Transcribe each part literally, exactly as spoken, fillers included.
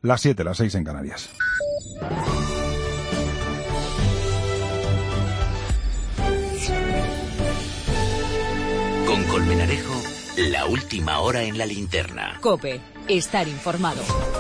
Las siete, las seis en Canarias. Con Colmenarejo, la última hora en la linterna. COPE, estar informado.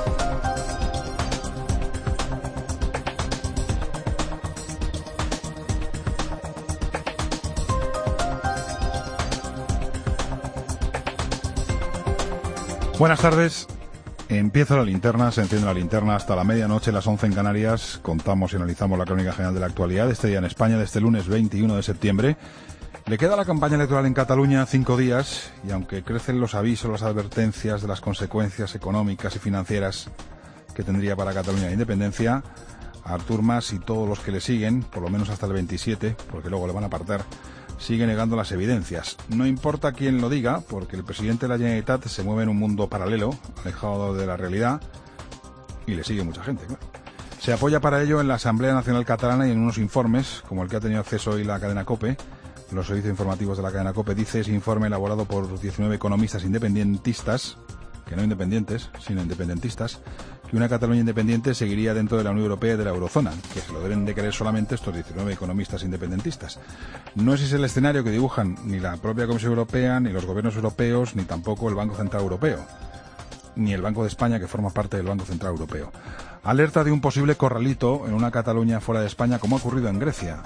Buenas tardes. Empieza la linterna, se enciende la linterna hasta la medianoche, las once en Canarias. Contamos y analizamos la crónica general de la actualidad este día en España, de este lunes veintiuno de septiembre. Le queda la campaña electoral en Cataluña cinco días y aunque crecen los avisos, las advertencias de las consecuencias económicas y financieras que tendría para Cataluña la independencia, Artur Mas y todos los que le siguen, por lo menos hasta el veintisiete, porque luego le van a apartar, sigue negando las evidencias. No importa quién lo diga, porque el presidente de la Generalitat se mueve en un mundo paralelo, alejado de la realidad, y le sigue mucha gente, claro. Se apoya para ello en la Asamblea Nacional Catalana y en unos informes, como el que ha tenido acceso hoy la cadena COPE, los servicios informativos de la cadena COPE. Dice ese informe, elaborado por diecinueve economistas independentistas, que no independientes, sino independentistas, que una Cataluña independiente seguiría dentro de la Unión Europea y de la Eurozona, que se lo deben de creer solamente estos diecinueve economistas independentistas. No ese es el escenario que dibujan ni la propia Comisión Europea, ni los gobiernos europeos, ni tampoco el Banco Central Europeo, ni el Banco de España, que forma parte del Banco Central Europeo. Alerta de un posible corralito en una Cataluña fuera de España, como ha ocurrido en Grecia.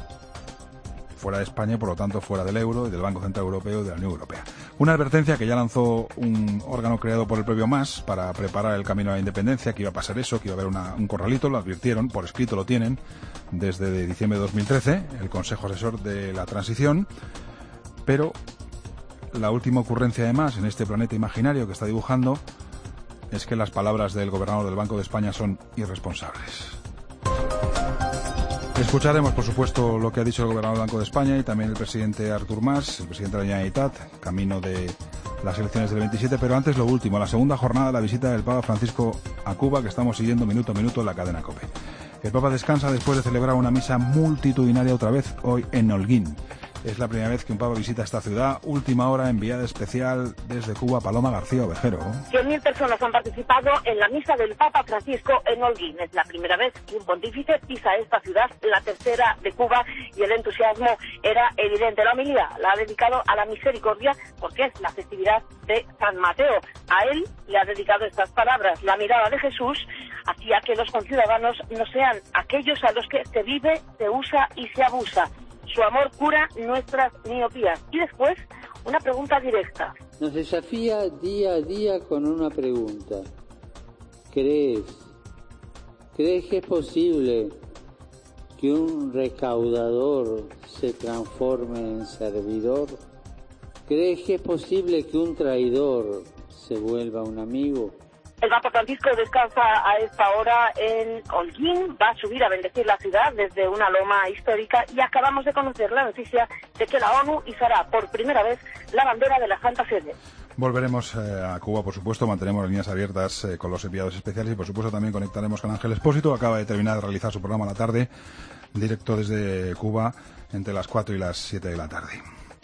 Fuera de España, por lo tanto fuera del euro y del Banco Central Europeo y de la Unión Europea. Una advertencia que ya lanzó un órgano creado por el propio Mas para preparar el camino a la independencia, que iba a pasar eso, que iba a haber una, un corralito, lo advirtieron, por escrito lo tienen, desde diciembre de dos mil trece, el Consejo Asesor de la Transición, pero la última ocurrencia de Mas en este planeta imaginario que está dibujando es que las palabras del gobernador del Banco de España son irresponsables. Escucharemos, por supuesto, lo que ha dicho el gobernador del Banco de España y también el presidente Artur Mas, el presidente de la Generalitat, camino de las elecciones del veintisiete, pero antes lo último, la segunda jornada de la visita del Papa Francisco a Cuba, que estamos siguiendo minuto a minuto en la cadena COPE. El Papa descansa después de celebrar una misa multitudinaria otra vez hoy en Holguín. Es la primera vez que un papa visita esta ciudad. Última hora, enviada especial desde Cuba, Paloma García Ovejero. cien mil personas han participado en la misa del Papa Francisco en Holguín. Es la primera vez que un pontífice pisa esta ciudad, la tercera de Cuba, y el entusiasmo era evidente. La homilía la ha dedicado a la misericordia porque es la festividad de San Mateo. A él le ha dedicado estas palabras. La mirada de Jesús hacía que los conciudadanos no sean aquellos a los que se vive, se usa y se abusa. Su amor cura nuestras miopías. Y después, una pregunta directa. Nos desafía día a día con una pregunta. ¿Crees? ¿Crees que es posible que un recaudador se transforme en servidor? ¿Crees que es posible que un traidor se vuelva un amigo? El Papa Francisco descansa a esta hora en Holguín, va a subir a bendecir la ciudad desde una loma histórica y acabamos de conocer la noticia de que la ONU izará por primera vez la bandera de la Santa Sede. Volveremos eh, a Cuba, por supuesto, mantenemos las líneas abiertas eh, con los enviados especiales y, por supuesto, también conectaremos con Ángel Expósito. Acaba de terminar de realizar su programa a la tarde, directo desde Cuba, entre las cuatro y las siete de la tarde.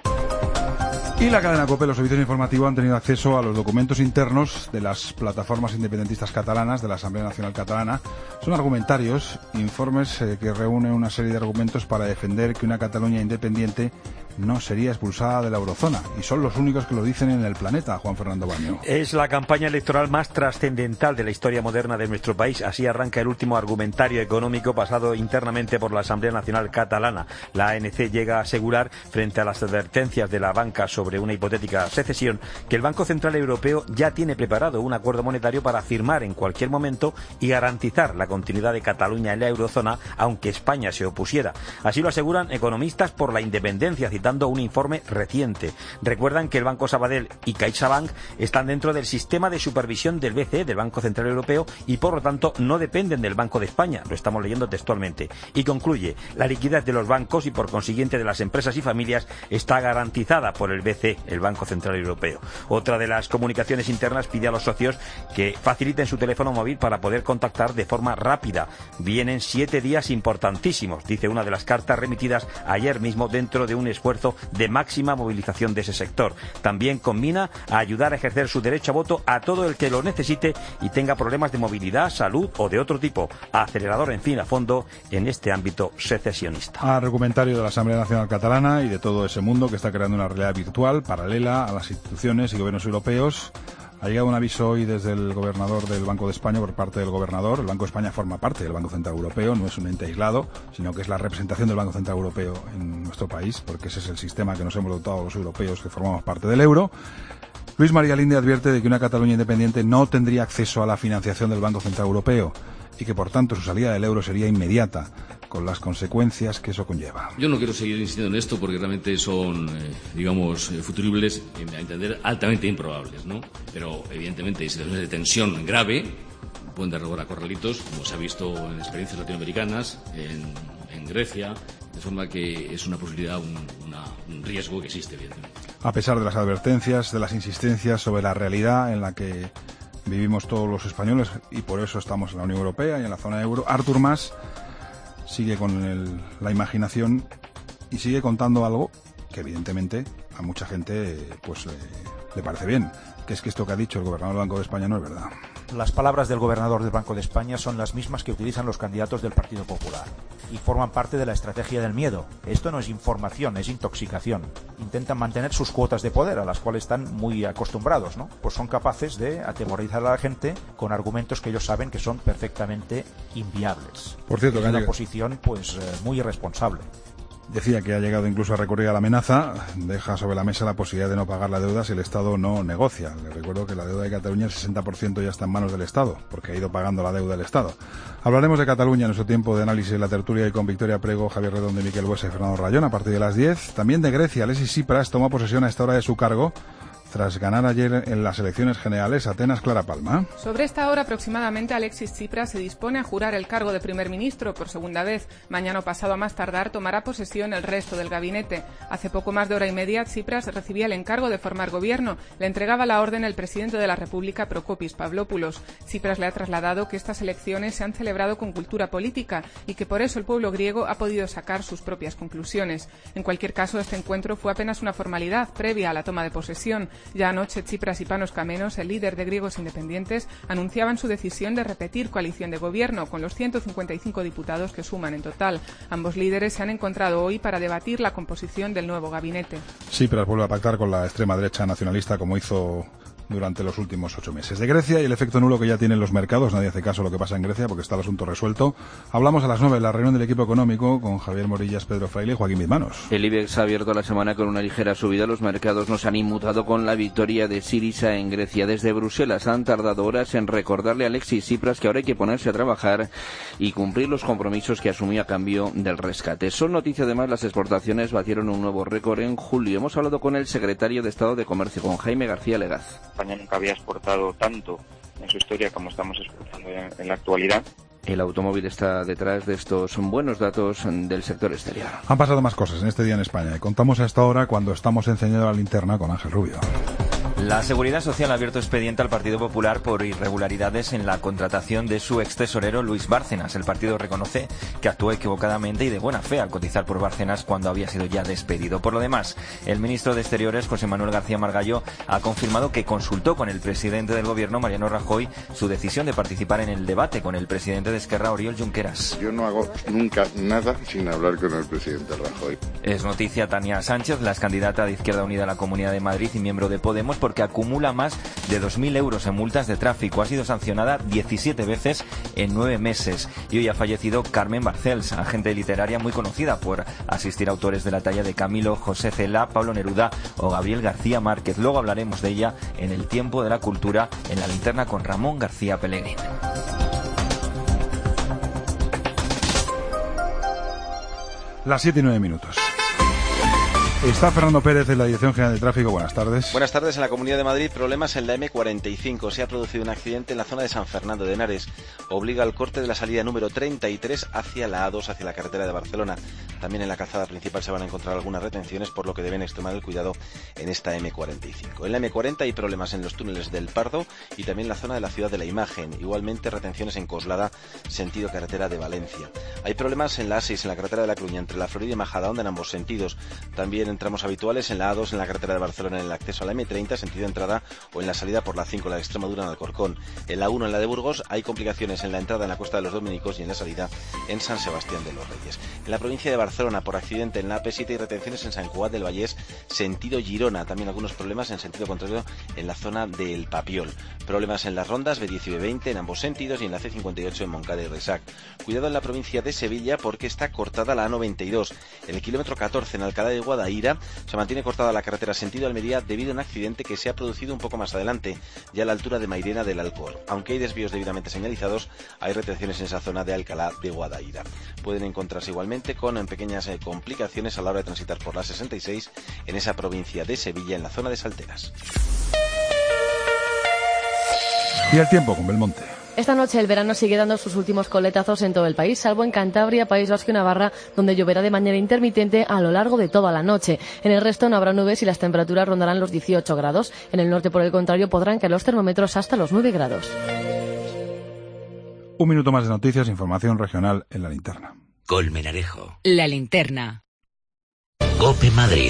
Y la cadena COPE, los servicios informativos, han tenido acceso a los documentos internos de las plataformas independentistas catalanas, de la Asamblea Nacional Catalana. Son argumentarios, informes eh, que reúnen una serie de argumentos para defender que una Cataluña independiente no sería expulsada de la eurozona. Y son los únicos que lo dicen en el planeta, Juan Fernando Baño. Es la campaña electoral más trascendental de la historia moderna de nuestro país. Así arranca el último argumentario económico pasado internamente por la Asamblea Nacional Catalana. La A N C llega a asegurar, frente a las advertencias de la banca sobre una hipotética secesión, que el Banco Central Europeo ya tiene preparado un acuerdo monetario para firmar en cualquier momento y garantizar la continuidad de Cataluña en la eurozona, aunque España se opusiera. Así lo aseguran economistas por la independencia, dando un informe reciente. Recuerdan que el Banco Sabadell y CaixaBank están dentro del sistema de supervisión del B C E, del Banco Central Europeo, y por lo tanto no dependen del Banco de España. Lo estamos leyendo textualmente. Y concluye, la liquidez de los bancos y por consiguiente de las empresas y familias está garantizada por el B C E, el Banco Central Europeo. Otra de las comunicaciones internas pide a los socios que faciliten su teléfono móvil para poder contactar de forma rápida. Vienen siete días importantísimos, dice una de las cartas remitidas ayer mismo dentro de un esfuerzo esfuerzo de máxima movilización de ese sector. También combina a ayudar a ejercer su derecho a voto a todo el que lo necesite y tenga problemas de movilidad, salud o de otro tipo. Acelerador, en fin, a fondo en este ámbito secesionista. Argumentario de la Asamblea Nacional Catalana y de todo ese mundo que está creando una realidad virtual paralela a las instituciones y gobiernos europeos. Ha llegado un aviso hoy desde el gobernador del Banco de España por parte del gobernador. El Banco de España forma parte del Banco Central Europeo, no es un ente aislado, sino que es la representación del Banco Central Europeo en nuestro país, porque ese es el sistema que nos hemos dotado los europeos que formamos parte del euro. Luis María Linde advierte de que una Cataluña independiente no tendría acceso a la financiación del Banco Central Europeo y que, por tanto, su salida del euro sería inmediata, con las consecuencias que eso conlleva. Yo no quiero seguir insistiendo en esto porque realmente son, eh, digamos, eh, futuribles, eh, a entender, altamente improbables, ¿no? Pero, evidentemente, hay situaciones de tensión grave, pueden dar lugar a corralitos, como se ha visto en experiencias latinoamericanas, en, en Grecia, de forma que es una posibilidad, un, una, un riesgo que existe, evidentemente. A pesar de las advertencias, de las insistencias sobre la realidad en la que vivimos todos los españoles, y por eso estamos en la Unión Europea y en la zona euro, Artur Mas sigue con el, la imaginación y sigue contando algo que evidentemente a mucha gente pues eh, le parece bien, que es que esto que ha dicho el gobernador del Banco de España no es verdad. Las palabras del gobernador del Banco de España son las mismas que utilizan los candidatos del Partido Popular y forman parte de la estrategia del miedo. Esto no es información, es intoxicación. Intentan mantener sus cuotas de poder, a las cuales están muy acostumbrados, ¿no? Pues son capaces de atemorizar a la gente con argumentos que ellos saben que son perfectamente inviables. Por cierto, es una llegado... posición pues muy irresponsable. Decía que ha llegado incluso a recurrir a la amenaza, deja sobre la mesa la posibilidad de no pagar la deuda si el Estado no negocia. Le recuerdo que la deuda de Cataluña, el sesenta por ciento ya está en manos del Estado, porque ha ido pagando la deuda del Estado. Hablaremos de Cataluña en nuestro tiempo de análisis en la tertulia y con Victoria Prego, Javier Redondo y Miquel Buesa y Fernando Rayón a partir de las diez. También de Grecia, Alexis Tsipras tomó posesión a esta hora de su cargo tras ganar ayer en las elecciones generales. Atenas, Clara Palma. Sobre esta hora aproximadamente, Alexis Tsipras se dispone a jurar el cargo de primer ministro por segunda vez. Mañana o pasado a más tardar tomará posesión el resto del gabinete. Hace poco más de hora y media, Tsipras recibía el encargo de formar gobierno. Le entregaba la orden el presidente de la República, Prokopis Pavlopoulos. Tsipras le ha trasladado que estas elecciones se han celebrado con cultura política y que por eso el pueblo griego ha podido sacar sus propias conclusiones. En cualquier caso, este encuentro fue apenas una formalidad previa a la toma de posesión. Ya anoche, Tsipras y Panos Kamenos, el líder de griegos independientes, anunciaban su decisión de repetir coalición de gobierno con los ciento cincuenta y cinco diputados que suman en total. Ambos líderes se han encontrado hoy para debatir la composición del nuevo gabinete. Tsipras vuelve a pactar con la extrema derecha nacionalista como hizo durante los últimos ocho meses. De Grecia y el efecto nulo que ya tienen los mercados. Nadie hace caso a lo que pasa en Grecia porque está el asunto resuelto. Hablamos a las nueve de la reunión del equipo económico con Javier Morillas, Pedro Fraile y Joaquín Bizmanos. El IBEX ha abierto la semana con una ligera subida. Los mercados no se han inmutado con la victoria de Syriza en Grecia. Desde Bruselas han tardado horas en recordarle a Alexis Tsipras que ahora hay que ponerse a trabajar y cumplir los compromisos que asumió a cambio del rescate. Son noticia además las exportaciones batieron un nuevo récord en julio. Hemos hablado con el secretario de Estado de Comercio, con Jaime García Legaz. España nunca había exportado tanto en su historia como estamos exportando en, en la actualidad. El automóvil está detrás de estos buenos datos del sector exterior. Han pasado más cosas en este día en España y contamos a esta hora cuando estamos encendiendo la linterna con Ángel Rubio. La Seguridad Social ha abierto expediente al Partido Popular por irregularidades en la contratación de su ex tesorero Luis Bárcenas. El partido reconoce que actuó equivocadamente y de buena fe al cotizar por Bárcenas cuando había sido ya despedido. Por lo demás, el ministro de Exteriores, José Manuel García Margallo, ha confirmado que consultó con el presidente del Gobierno, Mariano Rajoy, su decisión de participar en el debate con el presidente de Esquerra, Oriol Junqueras. Yo no hago nunca nada sin hablar con el presidente Rajoy. Es noticia Tania Sánchez, la ex candidata de Izquierda Unida a la Comunidad de Madrid y miembro de Podemos, porque acumula más de dos mil euros en multas de tráfico. Ha sido sancionada diecisiete veces en nueve meses. Y hoy ha fallecido Carmen Barcels, agente literaria muy conocida por asistir a autores de la talla de Camilo José Cela, Pablo Neruda o Gabriel García Márquez. Luego hablaremos de ella en el Tiempo de la Cultura, en la linterna con Ramón García Pellegrín. Las siete y nueve minutos. Está Fernando Pérez en la Dirección General de Tráfico. Buenas tardes. Buenas tardes. En la Comunidad de Madrid, problemas en la eme cuarenta y cinco. Se ha producido un accidente en la zona de San Fernando de Henares. Obliga al corte de la salida número treinta y tres hacia la A dos, hacia la carretera de Barcelona. También en la calzada principal se van a encontrar algunas retenciones, por lo que deben extremar el cuidado en esta eme cuarenta y cinco. En la eme cuarenta hay problemas en los túneles del Pardo y también en la zona de la Ciudad de la Imagen. Igualmente retenciones en Coslada, sentido carretera de Valencia. Hay problemas en la A seis, en la carretera de La Coruña, entre La Florida y Majadahonda en ambos sentidos. También en tramos habituales en la A dos en la carretera de Barcelona en el acceso a la eme treinta, sentido entrada, o en la salida por la cinco, la de Extremadura en Alcorcón. En la uno en la de Burgos hay complicaciones en la entrada en la Costa de los Dominicos y en la salida en San Sebastián de los Reyes. En la provincia de Barcelona, por accidente en la A P siete, hay retenciones en San Cugat del Vallés, sentido Girona. También algunos problemas en sentido contrario en la zona del Papiol. Problemas en las rondas B diez y B veinte en ambos sentidos y en la ce cincuenta y ocho en Moncada y Resac. Cuidado en la provincia de Sevilla porque está cortada la A noventa y dos. En el kilómetro catorce en Alcalá de Guadaira se mantiene cortada la carretera sentido Almería debido a un accidente que se ha producido un poco más adelante, ya a la altura de Mairena del Alcor. Aunque hay desvíos debidamente señalizados, hay retenciones en esa zona de Alcalá de Guadaira. Pueden encontrarse igualmente con en pequeñas eh, complicaciones a la hora de transitar por la sesenta y seis en esa provincia de Sevilla, en la zona de Salteras. Y el tiempo con Belmonte. Esta noche el verano sigue dando sus últimos coletazos en todo el país, salvo en Cantabria, País Vasco y Navarra, donde lloverá de manera intermitente a lo largo de toda la noche. En el resto no habrá nubes y las temperaturas rondarán los dieciocho grados. En el norte, por el contrario, podrán caer los termómetros hasta los nueve grados. Un minuto más de noticias, información regional en la linterna. Colmenarejo. La linterna. COPE Madrid.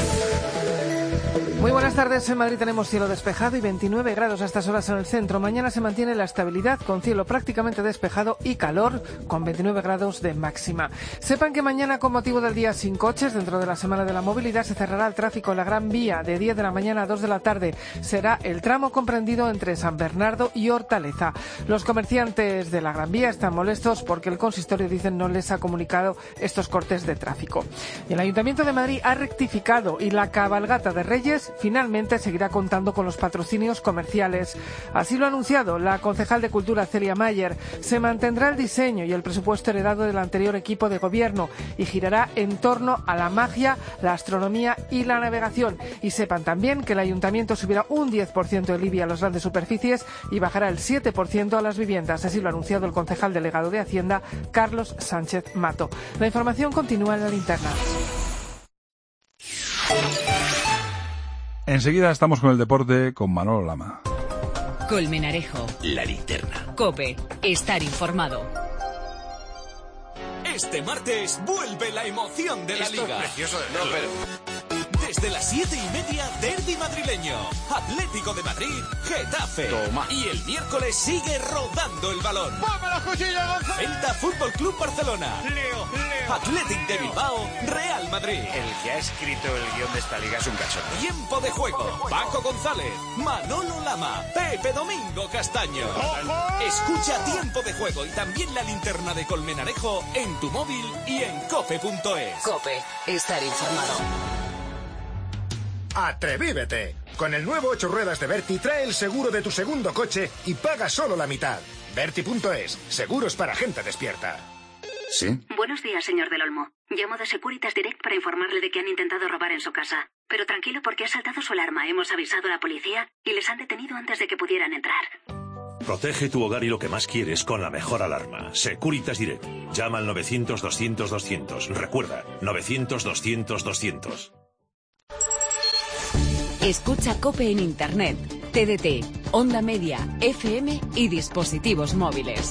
Muy buenas tardes. En Madrid tenemos cielo despejado y veintinueve grados a estas horas en el centro. Mañana se mantiene la estabilidad con cielo prácticamente despejado y calor con veintinueve grados de máxima. Sepan que mañana, con motivo del día sin coches, dentro de la Semana de la Movilidad, se cerrará el tráfico en la Gran Vía de diez de la mañana a dos de la tarde. Será el tramo comprendido entre San Bernardo y Hortaleza. Los comerciantes de la Gran Vía están molestos porque el consistorio, dicen, no les ha comunicado estos cortes de tráfico. Y el Ayuntamiento de Madrid ha rectificado y la cabalgata de Reyes finalmente seguirá contando con los patrocinios comerciales. Así lo ha anunciado la concejal de Cultura, Celia Mayer. Se mantendrá el diseño y el presupuesto heredado del anterior equipo de gobierno y girará en torno a la magia, la astronomía y la navegación. Y sepan también que el ayuntamiento subirá un diez por ciento el I B I a las grandes superficies y bajará el siete por ciento a las viviendas. Así lo ha anunciado el concejal delegado de Hacienda, Carlos Sánchez Mato. La información continúa en la linterna. Enseguida estamos con el deporte con Manolo Lama. Colmenarejo. La linterna. COPE. Estar informado. Este martes vuelve la emoción de la Esto Liga. Es precioso de no, pero... Desde las siete y media, derbi madrileño. Atlético de Madrid, Getafe. Toma. Y el miércoles sigue rodando el balón. ¡Vámonos, cuchillo, Gonzalo! Celta Fútbol Club Barcelona. Leo, Leo. Athletic de Bilbao, Real Madrid. El que ha escrito el guión de esta liga es un cachondo. Tiempo de juego. Paco González, Manolo Lama, Pepe Domingo Castaño. ¡Ojo! Escucha Tiempo de Juego y también la linterna de Colmenarejo en tu móvil y en cope punto es. COPE. Estar informado. ¡Atrevívete! Con el nuevo ocho ruedas de Berti trae el seguro de tu segundo coche y paga solo la mitad. Berti punto es. Seguros para gente despierta. ¿Sí? Buenos días, señor Del Olmo. Llamo de Securitas Direct para informarle de que han intentado robar en su casa. Pero tranquilo, porque ha saltado su alarma. Hemos avisado a la policía y les han detenido antes de que pudieran entrar. Protege tu hogar y lo que más quieres con la mejor alarma. Securitas Direct. Llama al novecientos, doscientos, doscientos. Recuerda, novecientos, doscientos, doscientos. Escucha COPE en Internet, T D T, Onda Media, F M y dispositivos móviles.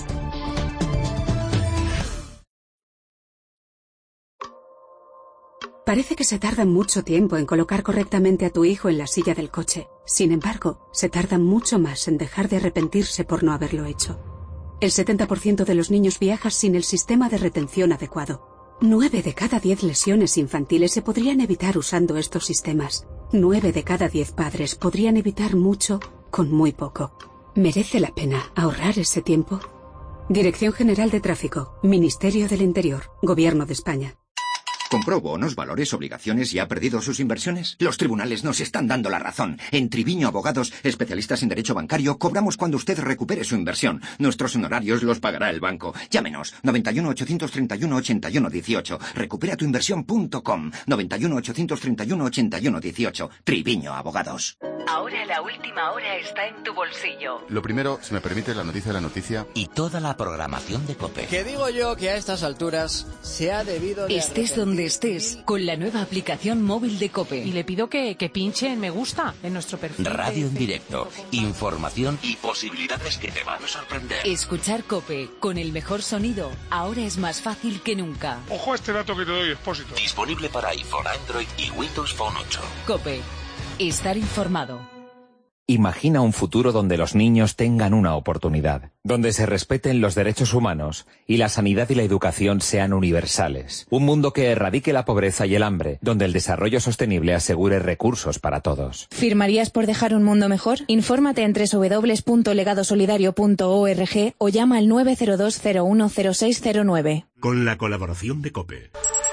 Parece que se tarda mucho tiempo en colocar correctamente a tu hijo en la silla del coche. Sin embargo, se tarda mucho más en dejar de arrepentirse por no haberlo hecho. El setenta por ciento de los niños viaja sin el sistema de retención adecuado. Nueve de cada diez lesiones infantiles se podrían evitar usando estos sistemas. Nueve de cada diez padres podrían evitar mucho con muy poco. ¿Merece la pena ahorrar ese tiempo? Dirección General de Tráfico, Ministerio del Interior, Gobierno de España. ¿Compró bonos, valores, obligaciones y ha perdido sus inversiones? Los tribunales nos están dando la razón. En Triviño Abogados, especialistas en derecho bancario, cobramos cuando usted recupere su inversión. Nuestros honorarios los pagará el banco. Llámenos, noventa y uno, ochocientos treinta y uno, ochenta y uno dieciocho. recupera tu inversión punto com, noventa y uno, ochocientos treinta y uno, ochenta y uno dieciocho. Triviño Abogados. Ahora la última hora está en tu bolsillo. Lo primero, si me permite, la noticia de la noticia. Y toda la programación de COPE. Que digo yo que a estas alturas se ha debido de Estés donde donde estés con la nueva aplicación móvil de COPE. Y le pido que, que pinche en me gusta en nuestro perfil. Radio en directo, información y posibilidades que te van a sorprender. Escuchar COPE con el mejor sonido ahora es más fácil que nunca. Ojo a este dato que te doy, Expósito. Disponible para iPhone, Android y Windows Phone ocho. COPE. Estar informado. Imagina un futuro donde los niños tengan una oportunidad, donde se respeten los derechos humanos y la sanidad y la educación sean universales. Un mundo que erradique la pobreza y el hambre, donde el desarrollo sostenible asegure recursos para todos. ¿Firmarías por dejar un mundo mejor? Infórmate en doble u doble u doble u punto legado solidario punto org o llama al nueve cero dos cero uno cero seis cero nueve. Con la colaboración de COPE.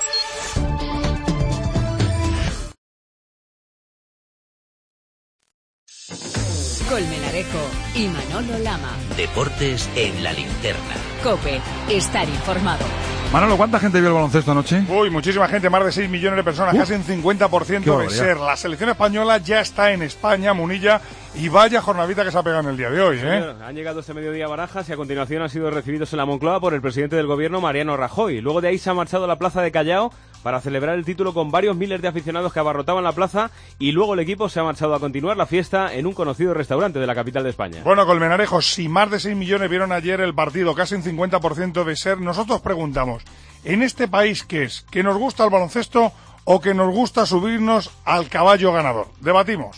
Colmenarejo y Manolo Lama. Deportes en la linterna. COPE. Estar informado. Manolo, ¿cuánta gente vio el baloncesto anoche? Uy, muchísima gente, más de seis millones de personas, uh, casi un cincuenta por ciento de ser. La selección española ya está en España, Munilla, y vaya jornadita que se ha pegado en el día de hoy, ¿eh? Señor, han llegado este mediodía a Barajas y a continuación han sido recibidos en la Moncloa por el presidente del gobierno, Mariano Rajoy. Luego de ahí se ha marchado a la plaza de Callao para celebrar el título con varios miles de aficionados que abarrotaban la plaza, y luego el equipo se ha marchado a continuar la fiesta en un conocido restaurante de la capital de España. Bueno, Colmenarejo, si más de seis millones vieron ayer el partido, casi un cincuenta por ciento de ser, nosotros preguntamos, ¿en este país qué es? ¿Que nos gusta el baloncesto o que nos gusta subirnos al caballo ganador? Debatimos.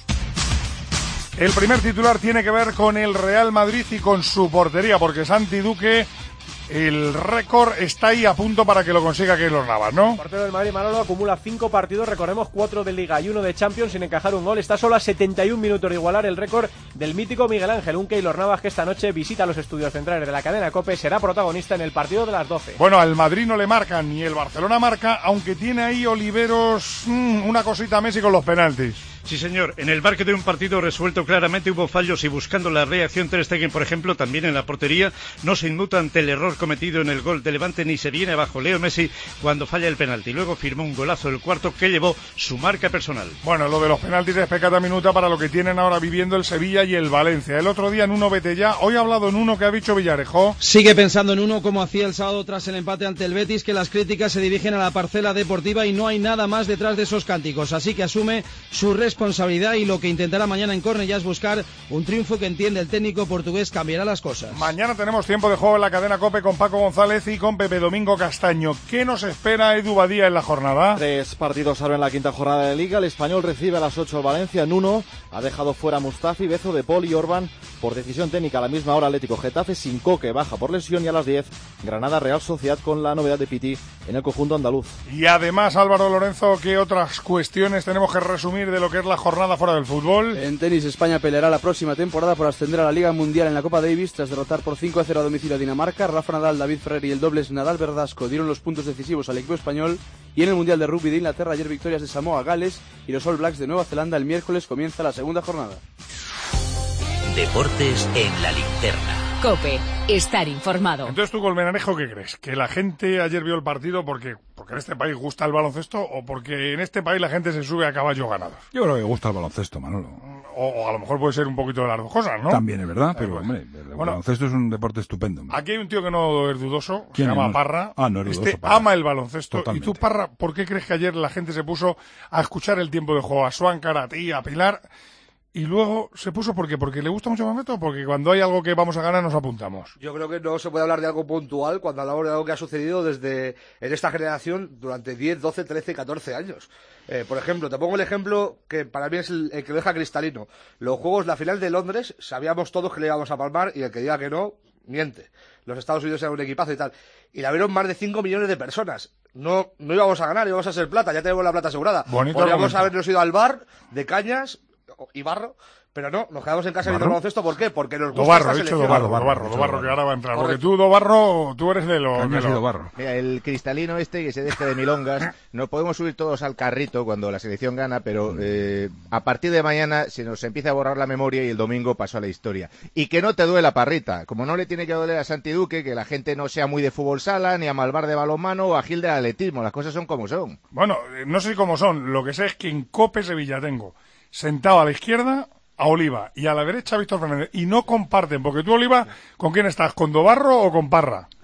El primer titular tiene que ver con el Real Madrid y con su portería, porque Santi Duque, el récord está ahí a punto para que lo consiga Keylor Navas, ¿no? El portero del Madrid, Manolo, acumula cinco partidos, recordemos cuatro de Liga y uno de Champions sin encajar un gol. Está solo a setenta y un minutos de igualar el récord del mítico Miguel Ángel, un Keylor Navas que esta noche visita los estudios centrales de la cadena COPE, será protagonista en el partido de las doce. Bueno, al Madrid no le marcan ni el Barcelona marca, aunque tiene ahí Oliveros mmm, una cosita a Messi con los penaltis. Sí, señor. En el marco de un partido resuelto claramente hubo fallos y buscando la reacción Ter Stegen, por ejemplo, también en la portería, no se inmuta ante el error cometido en el gol de Levante ni se viene abajo Leo Messi cuando falla el penalti. Luego firmó un golazo el cuarto que llevó su marca personal. Bueno, lo de los penaltis es pecata minuta para lo que tienen ahora viviendo el Sevilla y el Valencia. El otro día en uno vete ya, hoy ha hablado en uno que ha dicho Villarejo. Sigue pensando en uno como hacía el sábado tras el empate ante el Betis, que las críticas se dirigen a la parcela deportiva y no hay nada más detrás de esos cánticos. Así que asume su responsabilidad y lo que intentará mañana en Cornellá es buscar un triunfo que entiende el técnico portugués cambiará las cosas. Mañana tenemos tiempo de juego en la cadena COPE con Paco González y con Pepe Domingo Castaño. ¿Qué nos espera Edu Badía en la jornada? Tres partidos abren la quinta jornada de Liga. El Español recibe a las ocho al Valencia en uno. Ha dejado fuera a Mustafi, Bezo, De Paul y Orban por decisión técnica. A la misma hora Atlético Getafe sin Coque, baja por lesión, y a las diez Granada Real Sociedad con la novedad de Piti en el conjunto andaluz. Y además, Álvaro Lorenzo, ¿qué otras cuestiones tenemos que resumir de lo que es la jornada fuera del fútbol? En tenis, España peleará la próxima temporada por ascender a la Liga Mundial en la Copa Davis tras derrotar por cinco a cero a domicilio a Dinamarca. Rafa Nadal, David Ferrer y el dobles Nadal Verdasco dieron los puntos decisivos al equipo español. Y en el Mundial de Rugby de Inglaterra, ayer victorias de Samoa, Gales y los All Blacks de Nueva Zelanda. El miércoles comienza la segunda jornada. Deportes en la linterna. COPE. Estar informado. Entonces tú, Colmenarejo, ¿qué crees? ¿Que la gente ayer vio el partido porque, porque en este país gusta el baloncesto o porque en este país la gente se sube a caballo ganador? Yo creo que gusta el baloncesto, Manolo. O, o a lo mejor puede ser un poquito de las dos cosas, ¿no? También es verdad, pero eh, pues, hombre, el bueno, baloncesto es un deporte estupendo. Hombre. Aquí hay un tío que no es dudoso, se ¿Quién llama es? Parra. Ah, no es dudoso, Este Parra. ama el baloncesto. Totalmente. Y tú, Parra, ¿por qué crees que ayer la gente se puso a escuchar el tiempo de juego a Suáncar, a ti, a Pilar? Y luego se puso, ¿por qué? ¿Porque le gusta mucho el baloncesto o porque cuando hay algo que vamos a ganar nos apuntamos? Yo creo que no se puede hablar de algo puntual cuando hablamos de algo que ha sucedido desde en esta generación durante diez, doce, trece, catorce años. Eh, por ejemplo, te pongo el ejemplo que para mí es el, el que lo deja cristalino. Los juegos, la final de Londres, sabíamos todos que le íbamos a palmar y el que diga que no, miente. Los Estados Unidos eran un equipazo y tal. Y la vieron más de cinco millones de personas. No, no íbamos a ganar, íbamos a ser plata, ya tenemos la plata asegurada. Bonito Podríamos argumento. habernos ido al bar de cañas y barro, pero no, nos quedamos en casa viendo el baloncesto. ¿Por qué? Porque nos gusta Dobarro, esta dicho selección. Dobarro, Dobarro, Dobarro, que ahora va a entrar. Correcto. Porque tú, Dobarro, tú eres de los... Cañas y Dobarro. Mira, el cristalino este que se deje de milongas, nos podemos subir todos al carrito cuando la selección gana, pero eh, a partir de mañana se nos empieza a borrar la memoria y el domingo pasó a la historia. Y que no te duele la parrita, como no le tiene que doler a Santi Duque, que la gente no sea muy de fútbol sala, ni a Malvar de balonmano o a Gil del atletismo, las cosas son como son. Bueno, eh, no sé cómo son, lo que sé es que en Cope Sevilla tengo sentado a la izquierda a Oliva y a la derecha a Víctor Fernández y no comparten, porque tú, Oliva, ¿con quién estás? ¿Con Dobarro o con Parra?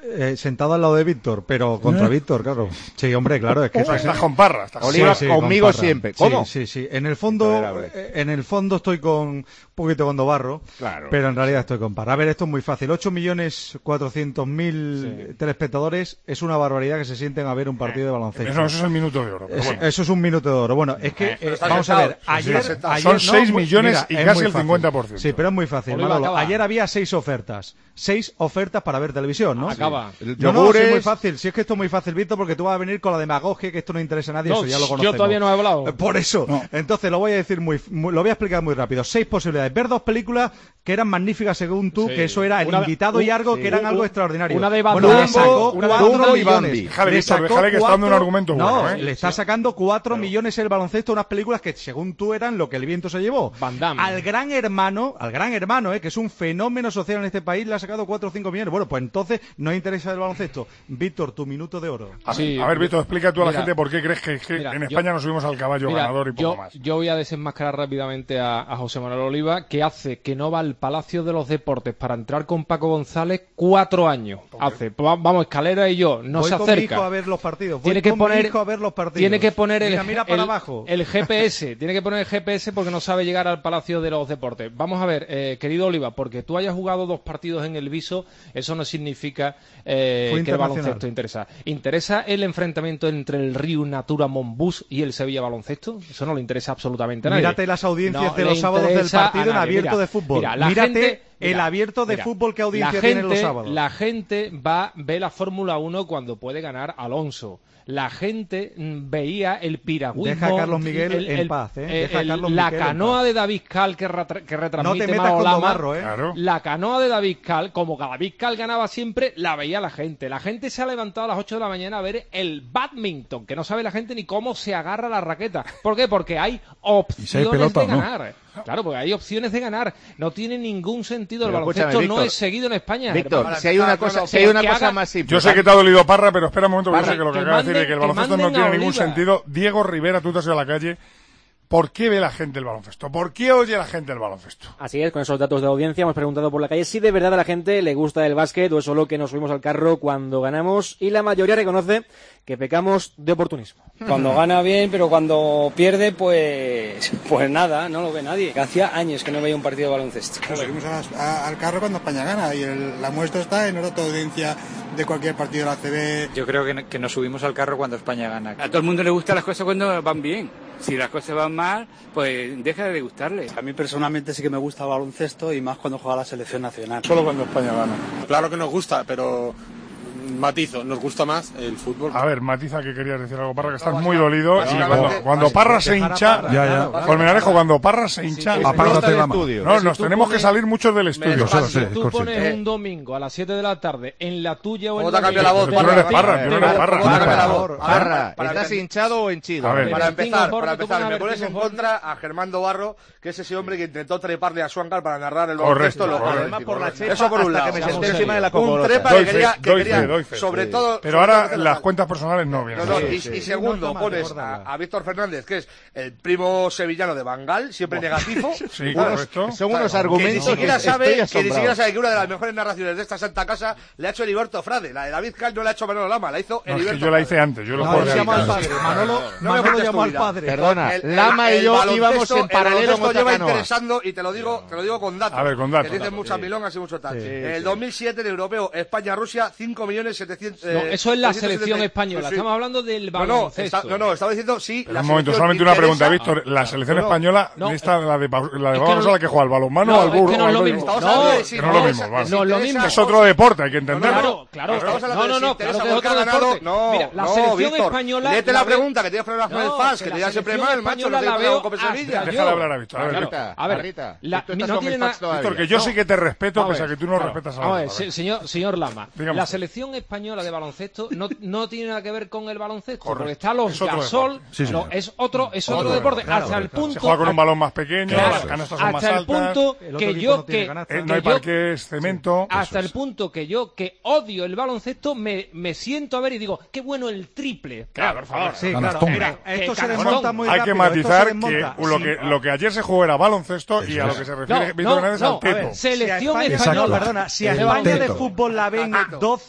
Eh, sentado al lado de Víctor, pero contra ¿Eh? Víctor, claro. Sí, hombre, claro, es que... Estás es... con Parra. Estás... Oliva, sí, sí, conmigo con siempre. ¿Cómo? Sí, sí, sí. En el fondo, en el fondo estoy con un poquito con Dobarro, claro, pero en realidad estoy con Parra. A ver, esto es muy fácil. ocho millones cuatrocientos mil sí. telespectadores es una barbaridad que se sienten a ver un partido de baloncesto. Eso, eso es el minuto de oro. Pero bueno. es, eso es un minuto de oro. Bueno, es que, eh, vamos sentado, a ver, ayer... Sí, ayer son no, seis millones mira, y casi el cincuenta por ciento. Sí, pero es muy fácil, Oliva, Manolo. acaba. Ayer había seis ofertas. Seis ofertas para ver televisión, ¿no? Acaba. Sí. No, no, sí, es muy fácil. Si es que esto es muy fácil, Víctor, porque tú vas a venir con la demagogia que esto no interesa a nadie, no, eso ya lo conocemos. Yo todavía no he hablado. Por eso. No. Entonces lo voy a decir muy, muy, lo voy a explicar muy rápido. Seis posibilidades. Ver dos películas que eran magníficas según tú, sí. que eso era el una, invitado un, y algo sí. que eran un, algo extraordinario. Una de bueno, Bambi, le sacó una cuatro de millones. Déjale, le Víctor, sacó déjale que está dando un cuatro, argumento no, bueno, ¿eh? le está sacando cuatro claro. millones el baloncesto, unas películas que según tú eran lo que el viento se llevó. Van Damme. Al gran hermano, al gran hermano, eh, que es un fenómeno social en este país, le ha sacado cuatro o cinco millones. Bueno, pues entonces no interesa el baloncesto. Víctor, tu minuto de oro. A, sí, a ver, Víctor, explica tú a la mira, gente por qué crees que, que mira, en España yo, nos subimos al caballo mira, ganador y poco yo, más. Yo voy a desenmascarar rápidamente a, a José Manuel Oliva, que hace que no va al Palacio de los Deportes para entrar con Paco González cuatro años. Hace, vamos, Escalera y yo, no Voy se con acerca. Mi hijo a ver los partidos. Voy Tiene que con poner, mi hijo a ver los partidos. Tiene que poner el, mira, mira para el, abajo. el G P S, tiene que poner el G P S porque no sabe llegar al Palacio de los Deportes. Vamos a ver, eh, querido Oliva, porque tú hayas jugado dos partidos en el Viso, eso no significa eh, que el baloncesto interesa. ¿Interesa el enfrentamiento entre el Riu Natura Monbus y el Sevilla Baloncesto? Eso no le interesa absolutamente a nadie. Mírate las audiencias no de los sábados del partido en abierto mira, de fútbol. Mira, la Mírate gente, el mira, abierto de mira, fútbol que audiencia gente, tiene los sábados. La gente va ve la Fórmula uno cuando puede ganar Alonso. La gente mm, veía el piragüismo. Deja a Carlos Miguel el, en el, paz, ¿eh? el, Deja a Carlos la Miguel canoa de David Cal que, retra, que retransmite no te metas con Dobarro, ¿eh? Claro. La canoa de David Cal, como David Cal ganaba siempre, la veía la gente. La gente se ha levantado a las ocho de la mañana a ver el badminton, que no sabe la gente ni cómo se agarra la raqueta. ¿Por qué? Porque hay opciones pelota, de ganar. ¿no? Claro, porque hay opciones de ganar. No tiene ningún sentido. El baloncesto no es seguido en España. Víctor, si hay una cosa, si hay una cosa haga... más simple. Yo sé que te ha dolido Parra, pero espera un momento, porque yo sé que lo que, que acaba de manden, decir es que el baloncesto que no tiene ningún Oliva. sentido. Diego Rivera, tú te has ido a la calle. ¿Por qué ve la gente el baloncesto? ¿Por qué oye la gente el baloncesto? Así es, con esos datos de audiencia hemos preguntado por la calle si de verdad a la gente le gusta el básquet o es solo que nos subimos al carro cuando ganamos, y la mayoría reconoce que pecamos de oportunismo. Cuando gana bien, pero cuando pierde, pues pues nada, no lo ve nadie. Hacía años que no veía un partido de baloncesto. Nos subimos a, a, al carro cuando España gana y el, la muestra está en otra audiencia de cualquier partido de la A C B. Yo creo que, que nos subimos al carro cuando España gana. A todo el mundo le gustan las cosas cuando van bien. Si las cosas van mal, pues deja de gustarle. A mí personalmente sí que me gusta el baloncesto y más cuando juega la selección nacional. Solo cuando España gana. Claro que nos gusta, pero matizo, nos gusta más el fútbol. A ver, matiza que querías decir algo, Parra, que estás muy dolido. Y cuando, cuando Parra se hincha, ya, ya. Colmenarejo, cuando Parra se hincha, sí, apártate la mano. No, nos tenemos que salir muchos del estudio. Si tú pones un domingo a las siete de la tarde en la tuya o en la mía. ¿Cómo te ha cambiado la voz? Tú no eres Parra, tú no eres Parra. Parra, ¿estás hinchado o henchido? A ver. Para empezar, para empezar, me pones en contra a Germán Dobarro, que es ese hombre que intentó treparle a Suancar para narrar el baloncesto. Además por la chepa, eso por un lado. Que me senté encima de la un trepa que quería, que quería sobre todo. Pero ahora las cuentas personales no vienen. No, no, y, y segundo, pones a, a Víctor Fernández, que es el primo sevillano de Bangal, siempre negativo. Sí, unos, son unos argumentos que ni siquiera que sabe, que ni asombrado. siquiera sabe que una de las mejores narraciones de esta santa casa le ha hecho Heriberto Frade. La de David Cal no la ha hecho Manolo Lama, la hizo no, Heriberto es que yo la hice antes, yo lo no, puedo llamo al padre. Manolo, no Manolo llamó al padre. Perdona, el, el, Lama el, y yo íbamos en paralelo en otra lleva canoa. interesando y te lo digo, te lo digo con datos. A ver, con datos. Que dicen muchas milongas y mucho tal. En el dos mil siete en el europeo España-Rusia cinco millones setecientos. No, eso es la selección española. Estamos hablando del baloncesto. No, no, estaba diciendo sí. Un momento, solamente una pregunta, Víctor. La selección española, esta, la de la de Vamos a la que juega al balonmano o al burro. No, no es lo mismo. No, que no es lo mismo. No es lo mismo. Es otro deporte, hay que entenderlo. Claro, claro. No, no, no, claro que es otro deporte. No, mira, la selección española. Léete la pregunta que tienes problemas con el fans, que te da siempre mal, macho, no te la veo con Sevilla. Déjale hablar a Víctor. A ver, no tiene nada. Víctor, que yo sí que te respeto, pese a que tú no respetas a la A ver, señor señor Lama, la selección española de baloncesto no no tiene nada que ver con el baloncesto, porque está los Gasol, no, es otro es otro deporte, hasta el punto se juega con un balón más pequeño, las canastas son más altas, hasta el punto que yo que no hay parques, cemento, hasta el punto que yo que odio el baloncesto me me siento a ver y digo, qué bueno el triple. Claro, por favor. Sí, claro. Mira, esto se desmonta muy rápido. Hay que matizar que lo que lo que ayer se jugó era baloncesto y a lo que se refiere Víctor Hernández al teto. Selección española, perdona, si a España de fútbol la ven doce millones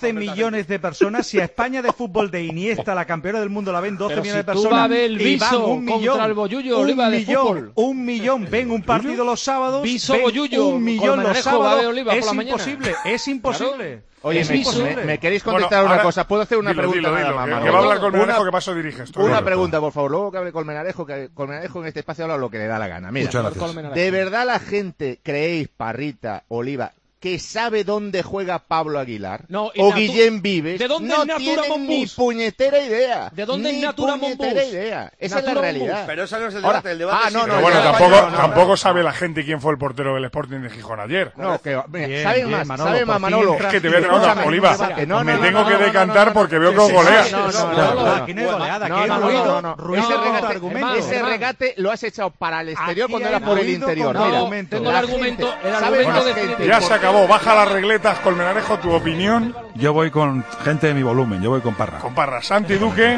millones de personas, si a España de fútbol de Iniesta, la campeona del mundo, la ven doce Pero millones si de tú personas, vas a ver el y van Viso un millón, contra el Bollullo, un Oliva, de millón, fútbol. un millón, ven un partido los sábados, Viso, ven Bollullo, un millón los Colmenarejo, va a ver sábados, Oliva por es la mañana. imposible, es imposible. Oye, es me, imposible. me- me queréis contestar Bueno, una ahora- cosa. ¿Puedo hacer una dilo, pregunta dilo, nada dilo, más, que- Manolo? que va a hablar Colmenarejo, Una- que paso diriges tú. Una Correcto. pregunta, por favor. Luego que hable Colmenarejo, que Colmenarejo en este espacio habla lo que le da la gana. Mira, Muchas gracias. Colmenarejo. ¿de verdad la gente creéis, Parrita, Oliva, que sabe dónde juega Pablo Aguilar No, y o Natu- Guillén Vives? ¿De dónde no es Natura tienen ni Monbus? puñetera idea. ¿De dónde es Ni Natura puñetera Monbus? idea. Esa Natura es la realidad. Monbus. Pero ese no es el Ahora- debate, el debate ah, sí no, que- no, Pero bueno, el debate- tampoco, no, no, tampoco no. sabe la gente quién fue el portero del Sporting de Gijón ayer. No, que mira, Bien, ¿saben bien, más? Manolo, ¿Saben por más, fin Manolo? entras Es que te voy a decir una cosa, Escúchame, Oliva, debate. No, me no, no, tengo no, que no, no, decantar no, porque no, veo sí, que os sí, golea. sí, no, no, no, Claro, no, no, aquí no hay goleada, no, aquí no, hay no, ruido, no, no. ruido Ese contra regate, argumento. ese regate lo has echado para el exterior Aquí cuando hay era por el ruido interior. contra Mira, argumento. Tengo el la argumento, gente- el ¿sabe argumento más definitivo. gente? Ya se acabó. Baja las regletas, Colmenarejo, tu opinión. Yo voy con gente de mi volumen, yo voy con Parra. Con Parra. Santi Duque.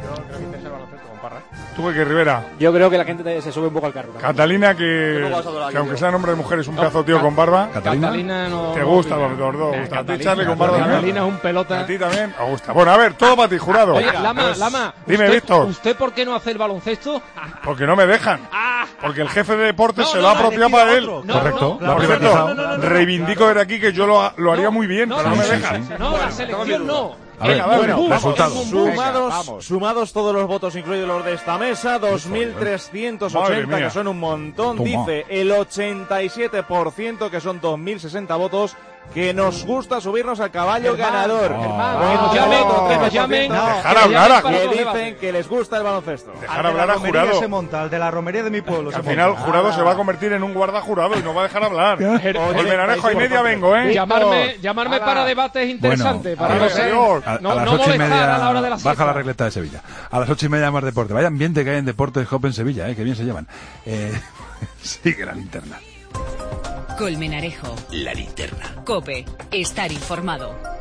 Tú, que Rivera. Yo creo que la gente te- se sube un poco al carro. también. Catalina, que, que aunque sea nombre de mujer, es un pedazo tío con barba. Catalina no. ¿Te no gusta opina. los, los dos? Eh, ¿Gusta a ti, Catalina- Charlie, con barba? Catalina también? es un pelota. ¿A ti también? Me gusta. Bueno, a ver, todo para ti, jurado. Oye, Lama, Pues, Lama. Dime, usted, Víctor. ¿Usted por qué no hace el baloncesto? Porque no me dejan. Porque el jefe de deportes No, se no, lo ha no, apropiado decida para él. otro. No, Correcto, no, lo ha Por privatizado. cierto, no, no, no, reivindico desde aquí que yo lo, lo haría muy bien, pero no me sí, dejan. sí. No, la selección no. A ver, Venga, dale. bueno, Bus, resultados. el Bus. Sumados, Sumados, sumados todos los votos, incluidos los de esta mesa, dos mil trescientos Madre ochenta, mía. que son un montón. Toma. Dice el ochenta y siete por ciento, que son dos mil sesenta votos, que nos gusta subirnos al caballo ganador. Germán, Con que nos un llamen, otro que nos trece por ciento llamen. No, Dejar que nos hablar llamen a- para que los dicen debates. que les gusta el baloncesto. Dejar Al de hablar la a romería jurado. se monta, al de la romería de mi pueblo se Al monta. final, jurado se va a convertir en un guarda jurado y no va a dejar hablar. Colmenarejo y media vengo, ¿eh? Llamarme, llamarme para debates interesantes. Bueno, para a ver, no ser- señor. A, a no, las no ocho y molestar media a la hora de la baja siesta. la regleta de Sevilla. A las ocho y media más deporte. Vaya ambiente que hay en Deportes Hop en Sevilla, ¿eh? Que bien se llevan. Eh, sigue la linterna. Colmenarejo. La linterna. Cope. Estar informado.